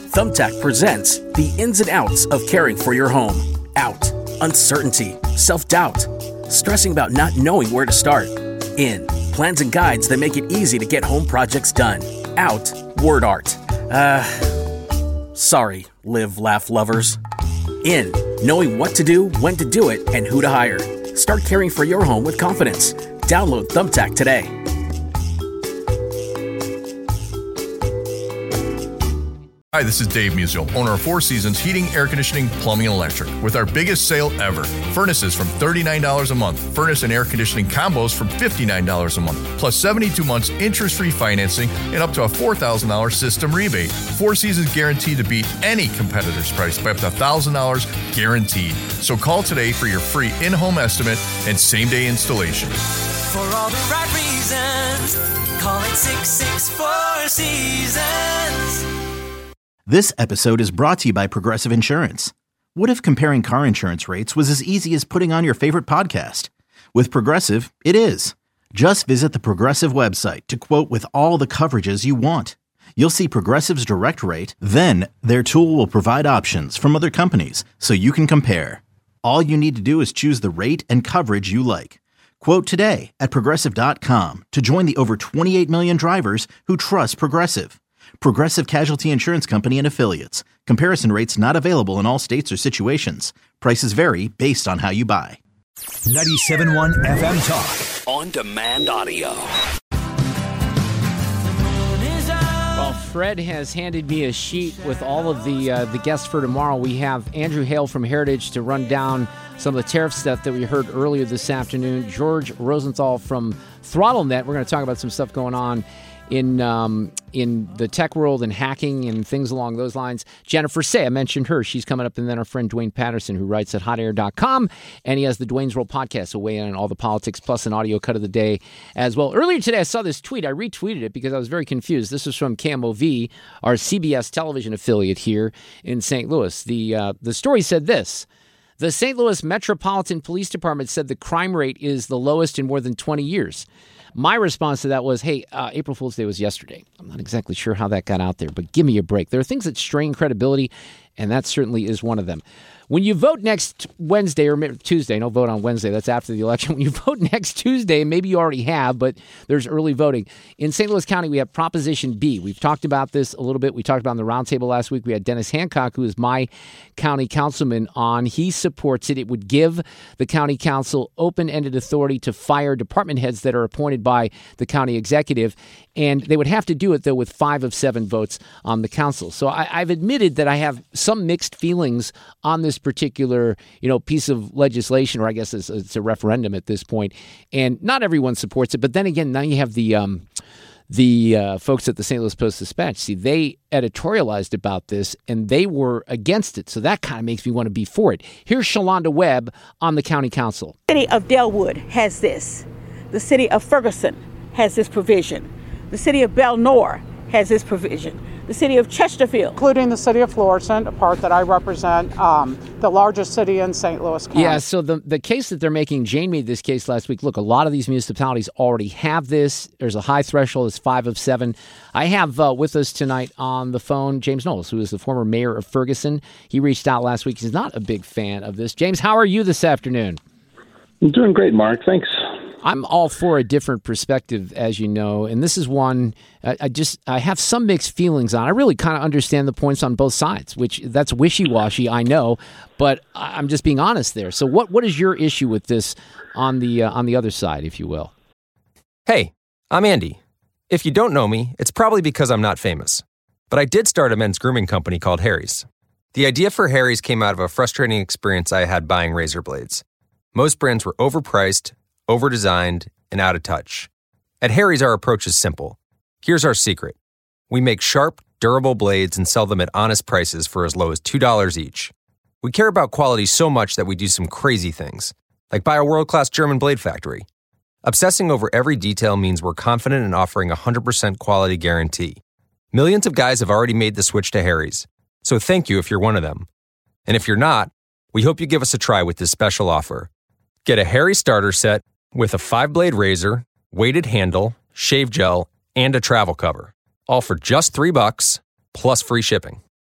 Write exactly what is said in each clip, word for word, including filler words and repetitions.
Thumbtack presents the ins and outs of caring for your home. Out, uncertainty, self-doubt, stressing about not knowing where to start. In, plans and guides that make it easy to get home projects done. Out, word art. Uh, sorry, live, laugh lovers. In, knowing what to do, when to do it, and who to hire. Start caring for your home with confidence. Download Thumbtack today. Hi, this is Dave Musial, owner of Four Seasons Heating, Air Conditioning, Plumbing, and Electric, with our biggest sale ever. Furnaces from thirty-nine dollars a month. Furnace and air conditioning combos from fifty-nine dollars a month. Plus seventy-two months interest-free financing and up to a four thousand dollars system rebate. Four Seasons guaranteed to beat any competitor's price by up to one thousand dollars guaranteed. So call today for your free in-home estimate and same-day installation. For all the right reasons, call it six six four Seasons. This episode is brought to you by Progressive Insurance. What if comparing car insurance rates was as easy as putting on your favorite podcast? With Progressive, it is. Just visit the Progressive website to quote with all the coverages you want. You'll see Progressive's direct rate, then their tool will provide options from other companies so you can compare. All you need to do is choose the rate and coverage you like. Quote today at Progressive dot com to join the over twenty-eight million drivers who trust Progressive. Progressive Casualty Insurance Company and Affiliates. Comparison rates not available in all states or situations. Prices vary based on how you buy. ninety-seven point one F M Talk. On demand audio. Well, Fred has handed me a sheet with all of the uh, the guests for tomorrow. We have Andrew Hale from Heritage to run down some of the tariff stuff that we heard earlier this afternoon. George Rosenthal from ThrottleNet. We're going to talk about some stuff going on in um, in the tech world and hacking and things along those lines. Jennifer Say, I mentioned her. She's coming up. And then our friend Dwayne Patterson, who writes at hot air dot com. And he has the Dwayne's World podcast, so weigh in on all the politics, plus an audio cut of the day as well. Earlier today, I saw this tweet. I retweeted it because I was very confused. This was from K M O V, our C B S television affiliate here in Saint Louis. The, uh, the story said this. The Saint Louis Metropolitan Police Department said the crime rate is the lowest in more than twenty years. My response to that was, hey, uh, April Fool's Day was yesterday. I'm not exactly sure how that got out there, but give me a break. There are things that strain credibility, and that certainly is one of them. When you vote next Wednesday or Tuesday, don't vote on Wednesday, that's after the election. When you vote next Tuesday, and maybe you already have, but there's early voting. In Saint Louis County, we have Proposition B. We've talked about this a little bit. We talked about it on the roundtable last week. We had Dennis Hancock, who is my county councilman, on. He supports it. It would give the county council open-ended authority to fire department heads that are appointed by the county executive, and they would have to do it, though, with five of seven votes on the council. So I, I've admitted that I have some mixed feelings on this particular, you know, piece of legislation, or I guess it's, it's a referendum at this point, and not everyone supports it. But then again, now you have the um, the uh, folks at the Saint Louis Post-Dispatch. See, they editorialized about this, and they were against it. So that kind of makes me want to be for it. Here's Shalonda Webb on the county council. The city of Delwood has this. The city of Ferguson has this provision. The city of Belnor has this provision. The city of Chesterfield. Including the city of Florissant, a part that I represent, um, the largest city in Saint Louis County. Yeah, so the the case that they're making, Jane made this case last week. Look, a lot of these municipalities already have this. There's a high threshold. It's five of seven. I have uh, with us tonight on the phone James Knowles, who is the former mayor of Ferguson. He reached out last week. He's not a big fan of this. James, how are you this afternoon? I'm doing great, Mark. Thanks. I'm all for a different perspective, as you know, and this is one I, I just I have some mixed feelings on. I really kind of understand the points on both sides, which that's wishy-washy, I know, but I'm just being honest there. So, what what is your issue with this on the uh, on the other side, if you will? Hey, I'm Andy. If you don't know me, it's probably because I'm not famous, but I did start a men's grooming company called Harry's. The idea for Harry's came out of a frustrating experience I had buying razor blades. Most brands were overpriced, overdesigned, and out of touch. At Harry's, our approach is simple. Here's our secret. We make sharp, durable blades and sell them at honest prices for as low as two dollars each. We care about quality so much that we do some crazy things, like buy a world-class German blade factory. Obsessing over every detail means we're confident in offering a one hundred percent quality guarantee. Millions of guys have already made the switch to Harry's, so thank you if you're one of them. And if you're not, we hope you give us a try with this special offer. Get a Harry's starter set with a five-blade razor, weighted handle, shave gel, and a travel cover, all for just three bucks plus free shipping.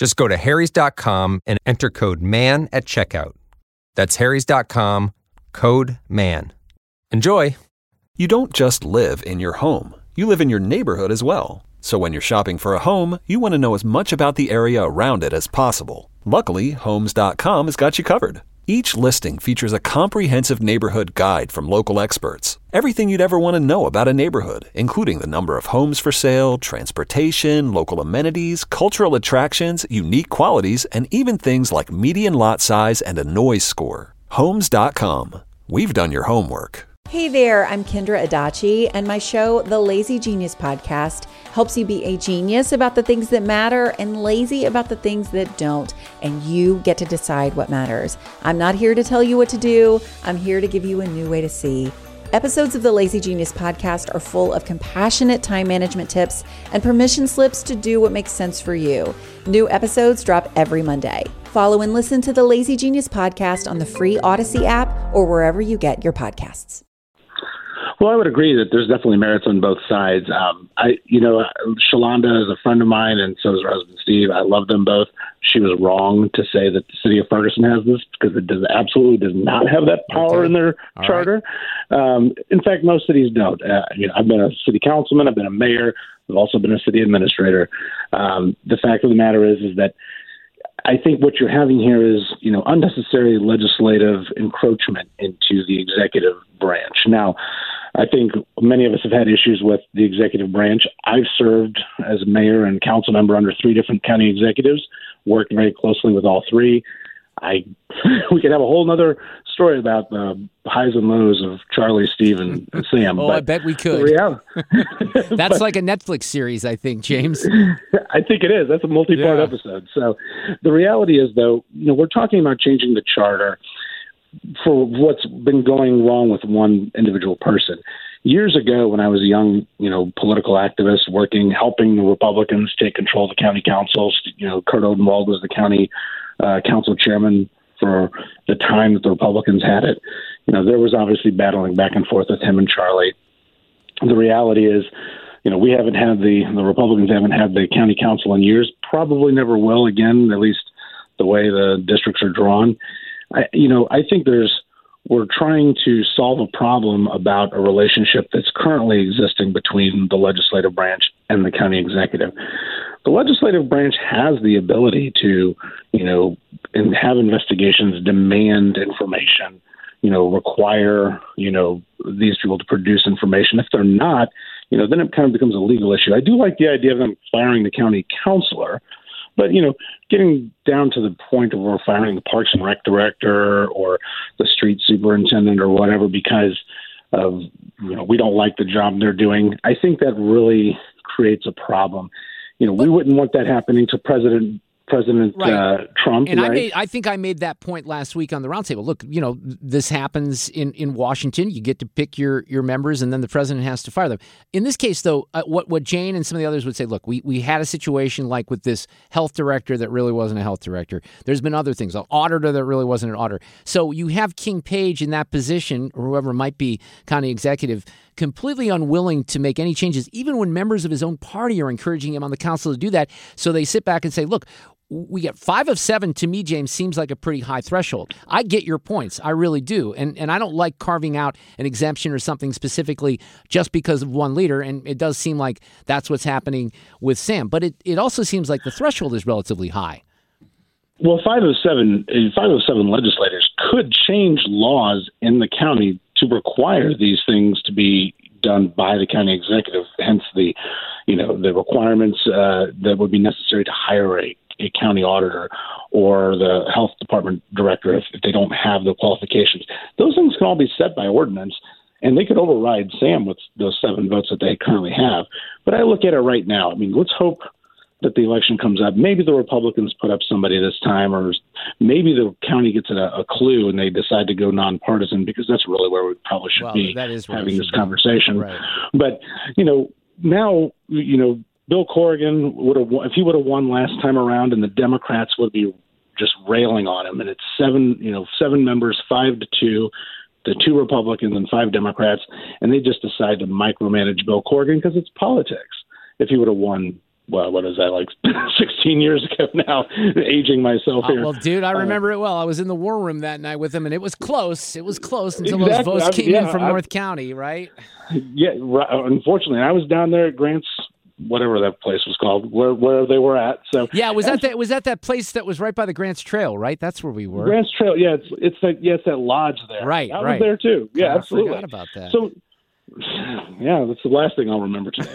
Just go to harrys dot com and enter code MAN at checkout. That's harrys dot com, code MAN. Enjoy! You don't just live in your home. You live in your neighborhood as well. So when you're shopping for a home, you want to know as much about the area around it as possible. Luckily, homes dot com has got you covered. Each listing features a comprehensive neighborhood guide from local experts. Everything you'd ever want to know about a neighborhood, including the number of homes for sale, transportation, local amenities, cultural attractions, unique qualities, and even things like median lot size and a noise score. homes dot com. We've done your homework. Hey there, I'm Kendra Adachi, and my show, The Lazy Genius Podcast, helps you be a genius about the things that matter and lazy about the things that don't, and you get to decide what matters. I'm not here to tell you what to do. I'm here to give you a new way to see. Episodes of the Lazy Genius Podcast are full of compassionate time management tips and permission slips to do what makes sense for you. New episodes drop every Monday. Follow and listen to the Lazy Genius Podcast on the free Odyssey app or wherever you get your podcasts. Well, I would agree that there's definitely merits on both sides. Um, I, you know, Shalonda is a friend of mine, and so is her husband, Steve. I love them both. She was wrong to say that the city of Ferguson has this, because it does absolutely does not have that power okay. in their All charter. Right. Um, in fact, most cities don't. Uh, you know, I've been a city councilman. I've been a mayor. I've also been a city administrator. Um, the fact of the matter is, is that I think what you're having here is, you know, unnecessary legislative encroachment into the executive branch. Now, I think many of us have had issues with the executive branch. I've served as a mayor and council member under three different county executives, worked very closely with all three. I we could have a whole other story about the highs and lows of Charlie, Steve, and, and Sam. Oh, but I bet we could. Yeah. That's but, like a Netflix series, I think, James. I think it is. That's a multi-part yeah. episode. So the reality is, though, you know, we're talking about changing the charter for what's been going wrong with one individual person. Years ago, when I was a young, you know, political activist working, helping the Republicans take control of the county councils, you know, Kurt Odenwald was the county uh, council chairman for the time that the Republicans had it. You know, there was obviously battling back and forth with him and Charlie. The reality is, you know, we haven't had the, the Republicans haven't had the county council in years, probably never will again, at least the way the districts are drawn. I, you know, I think there's, we're trying to solve a problem about a relationship that's currently existing between the legislative branch and the county executive. The legislative branch has the ability to, you know, and have investigations, demand information, you know, require, you know, these people to produce information. If they're not, you know, then it kind of becomes a legal issue. I do like the idea of them firing the county councilor. But, you know, getting down to the point of we're firing the Parks and Rec director or the street superintendent or whatever because of, you know, we don't like the job they're doing, I think that really creates a problem. You know, we wouldn't want that happening to President President right. uh, Trump. And right? I made, I think I made that point last week on the roundtable. Look, you know, this happens in, in Washington. You get to pick your, your members, and then the president has to fire them. In this case, though, uh, what what Jane and some of the others would say, look, we, we had a situation like with this health director that really wasn't a health director. There's been other things, an auditor that really wasn't an auditor. So you have King Page in that position, or whoever might be county executive, completely unwilling to make any changes, even when members of his own party are encouraging him on the council to do that. So they sit back and say, look, we get five of seven. To me, James, seems like a pretty high threshold. I get your points. I really do. And and I don't like carving out an exemption or something specifically just because of one leader. And it does seem like that's what's happening with Sam. But it, it also seems like the threshold is relatively high. Well, five of seven, five of seven legislators could change laws in the county to require these things to be done by the county executive. Hence the, you know, the requirements uh, that would be necessary to hire a, a county auditor or the health department director if, if they don't have the qualifications. Those things can all be set by ordinance, and they could override Sam with those seven votes that they currently have. But I look at it right now. I mean, let's hope that the election comes up. Maybe the Republicans put up somebody this time, or maybe the county gets a, a clue and they decide to go nonpartisan, because that's really where we probably should well, be that is having this be. conversation. Right. But, you know, now, you know, Bill Corrigan would have, if he would have won last time around, and the Democrats would be just railing on him. And it's seven, you know, seven members, five to two, the two Republicans and five Democrats, and they just decide to micromanage Bill Corrigan because it's politics. If he would have won well, what is that, like sixteen years ago now, aging myself here. Uh, well, dude, I remember uh, it well. I was in the war room that night with him, and it was close. It was close until exactly. those votes I, came yeah, in from I, North County, right? Yeah, right, unfortunately. I was down there at Grant's, whatever that place was called, where where they were at. So yeah, was that that was that that place that was right by the Grants Trail, right? That's where we were. Grants Trail, yeah, it's it's that yeah, it's that lodge there. Right, I right. was there too. Yeah, I absolutely. forgot about that. So yeah, that's the last thing I'll remember today.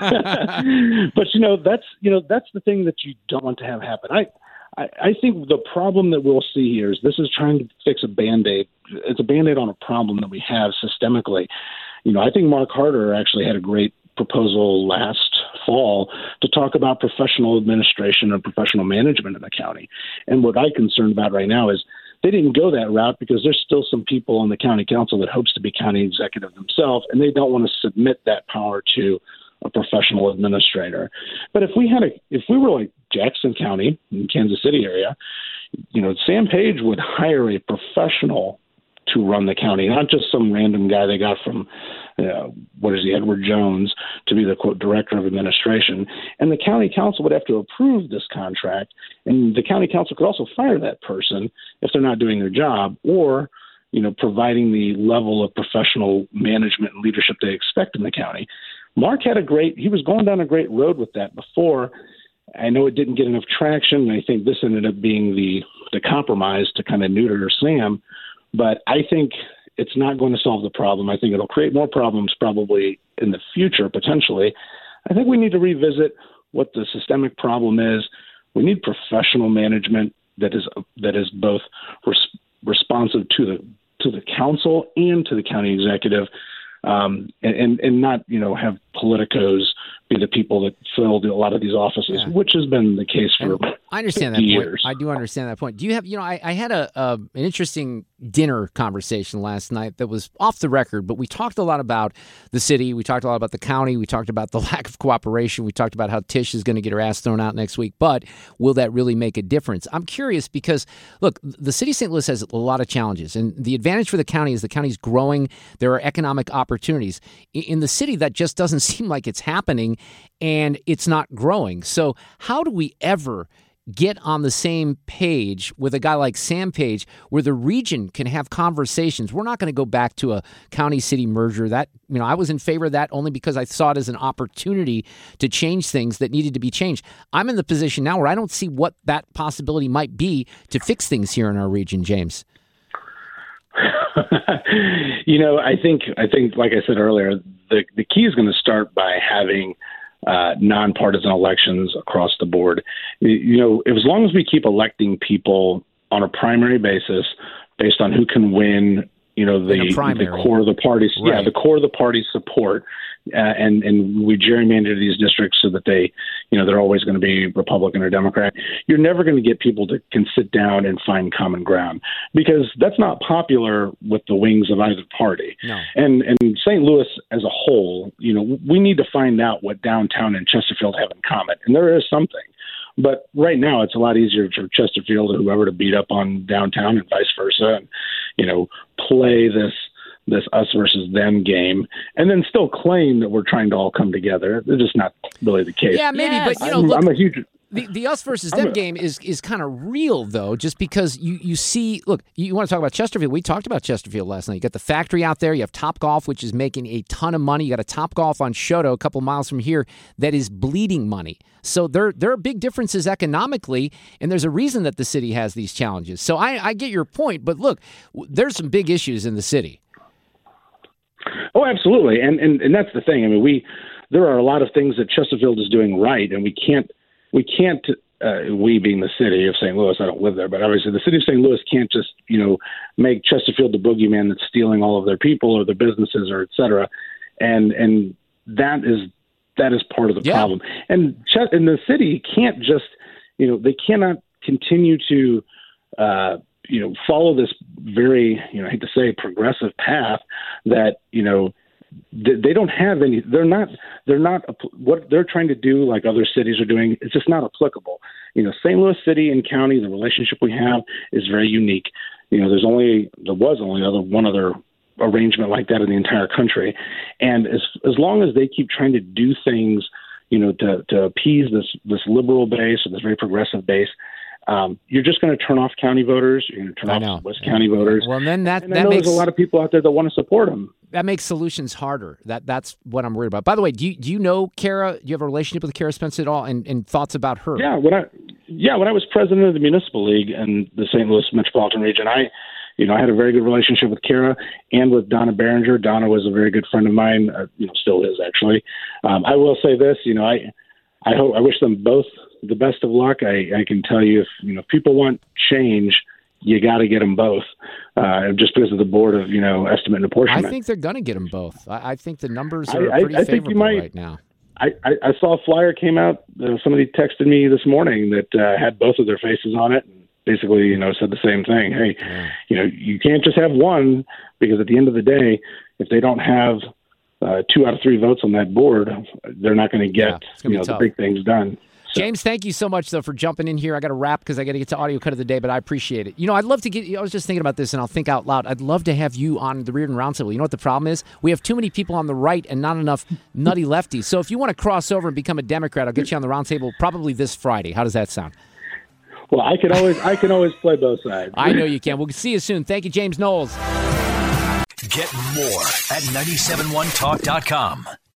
But you know, that's you know, that's the thing that you don't want to have happen. I, I I think the problem that we'll see here is this is trying to fix a Band-Aid. It's a Band-Aid on a problem that we have systemically. You know, I think Mark Harder actually had a great proposal last fall to talk about professional administration and professional management in the county. And what I'm concerned about right now is they didn't go that route because there's still some people on the county council that hopes to be county executive themselves, and they don't want to submit that power to a professional administrator. But if we had a, if we were like Jackson County in Kansas City area, you know, Sam Page would hire a professional to run the county, not just some random guy they got from, uh, what is he, Edward Jones, to be the, quote, director of administration. And the county council would have to approve this contract, and the county council could also fire that person if they're not doing their job or, you know, providing the level of professional management and leadership they expect in the county. Mark had a great, he was going down a great road with that before. I know it didn't get enough traction, and I think this ended up being the, the compromise to kind of neuter Sam. But I think it's not going to solve the problem. I think it'll create more problems probably in the future, potentially. I think we need to revisit what the systemic problem is. We need professional management that is that is both res- responsive to the to the council and to the county executive, um, and, and and not you know have politicos be the people that filled a lot of these offices, yeah. which has been the case for and I understand that years. point. I do understand that point. Do you have, you know, I, I had a, a an interesting dinner conversation last night that was off the record, but we talked a lot about the city. We talked a lot about the county. We talked about the lack of cooperation. We talked about how Tish is going to get her ass thrown out next week. But will that really make a difference? I'm curious because, look, the city of Saint Louis has a lot of challenges. And the advantage for the county is the county's growing. There are economic opportunities. In the city, that just doesn't seem like it's happening, and it's not growing. So how do we ever get on the same page with a guy like Sam Page where the region can have conversations? We're not going to go back to a county-city merger. That, you know, I was in favor of that only because I saw it as an opportunity to change things that needed to be changed. I'm in the position now where I don't see what that possibility might be to fix things here in our region, James. you know, I think, I think, like I said earlier, the, the key is going to start by having Uh, nonpartisan elections across the board. You know, as long as we keep electing people on a primary basis based on who can win, you know, the, the core of the party's, right. yeah, the core of the party's support, uh, and and we gerrymander these districts so that they, you know, they're always going to be Republican or Democrat. You're never going to get people that can sit down and find common ground because that's not popular with the wings of either party. No. And and Saint Louis as a whole, you know, we need to find out what downtown and Chesterfield have in common, and there is something. But right now, it's a lot easier for Chesterfield or whoever to beat up on downtown and vice versa, and you know, play this this us versus them game, and then still claim that we're trying to all come together. It's just not really the case. Yeah, maybe, yes. but you know, I'm, look, I'm a huge. The, the us versus them a, game is is kind of real, though, just because you, you see, look, you, you want to talk about Chesterfield. We talked about Chesterfield last night. You got the factory out there. You have Topgolf, which is making a ton of money. You got a Topgolf on Shoto, a couple miles from here, that is bleeding money. So there, there are big differences economically, and there's a reason that the city has these challenges. So I, I get your point, but look, there's some big issues in the city. Oh, absolutely. And, and, and that's the thing. I mean, we there are a lot of things that Chesterfield is doing right, and we can't, we can't, uh, we being the city of Saint Louis, I don't live there, but obviously the city of Saint Louis can't just, you know, make Chesterfield the boogeyman that's stealing all of their people or their businesses or et cetera. And, and that is, that is part of the yeah. problem. And, Ch- and the city can't just, you know, they cannot continue to, uh, you know, follow this very, you know, I hate to say progressive path that, you know, they don't have any, they're not, they're not, what they're trying to do like other cities are doing, it's just not applicable. You know, Saint Louis City and County, the relationship we have is very unique. You know, there's only, there was only other one other arrangement like that in the entire country. And as as long as they keep trying to do things, you know, to, to appease this this liberal base or this very progressive base, um, you're just going to turn off county voters. You're going to turn I off know. West County voters. Well, then that, and I that know makes there's a lot of people out there that want to support them. That makes solutions harder. That That's what I'm worried about. By the way, do you, do you know Kara? Do you have a relationship with Kara Spence at all, and, and thoughts about her? Yeah, when I yeah when I was president of the Municipal League in the Saint Louis metropolitan region, I you know I had a very good relationship with Kara and with Donna Behringer. Donna was a very good friend of mine. Uh, you know, still is actually. Um, I will say this. You know, I I hope I wish them both the best of luck. I, I can tell you, if you know if people want change, you got to get them both, uh, just because of the board of, you know, estimate and apportionment. I think they're going to get them both. I, I think the numbers are I, pretty I, I favorable think you might, right now. I, I, I saw a flyer came out. Uh, somebody texted me this morning that uh, had both of their faces on it, and basically, you know, said the same thing. Hey, yeah. you know, you can't just have one, because at the end of the day, if they don't have uh, two out of three votes on that board, they're not going to get, Yeah, it's gonna you be know, tough. the big things done. James, thank you so much, though, for jumping in here. I got to wrap because I got to get to audio cut of the day, but I appreciate it. You know, I'd love to get, I was just thinking about this, and I'll think out loud. I'd love to have you on the Reardon Roundtable. You know what the problem is? We have too many people on the right and not enough nutty lefties. So if you want to cross over and become a Democrat, I'll get you on the Roundtable probably this Friday. How does that sound? Well, I can always, I can always play both sides. I know you can. We'll see you soon. Thank you, James Knowles. Get more at nine seven one talk dot com.